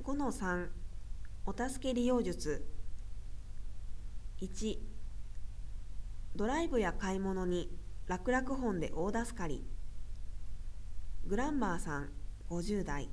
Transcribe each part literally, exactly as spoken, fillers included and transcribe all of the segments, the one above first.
のさん、お助け利用術。いち、ドライブや買い物に楽々本で大助かり。グランマーさん、ごじゅう代。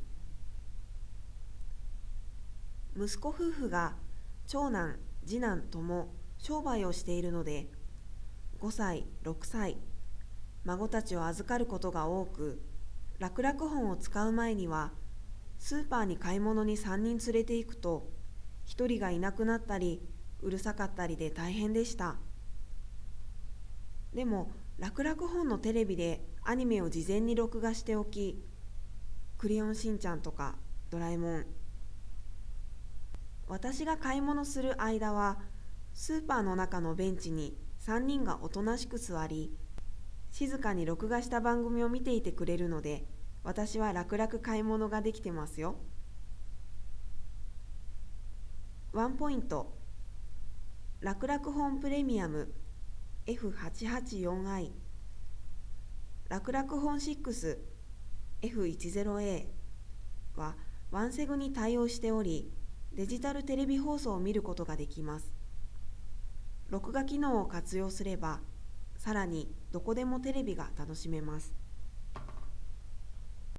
息子夫婦が長男、次男とも商売をしているので、ごさい、ろくさい、孫たちを預かることが多く、楽々本を使う前には、スーパーに買い物にさんにん連れて行くと、ひとりがいなくなったり、うるさかったりで大変でした。でも、楽々本のテレビでアニメを事前に録画しておき、クレヨンしんちゃんとかドラえもん。私が買い物する間は、スーパーの中のベンチにさんにんがおとなしく座り、静かに録画した番組を見ていてくれるので、私は楽々買い物ができてますよ。ワンポイント。楽々本プレミアム エフはちはちよんアイ、楽々本 シックスエフじゅうエー はワンセグに対応しており、デジタルテレビ放送を見ることができます。録画機能を活用すれば、さらにどこでもテレビが楽しめます。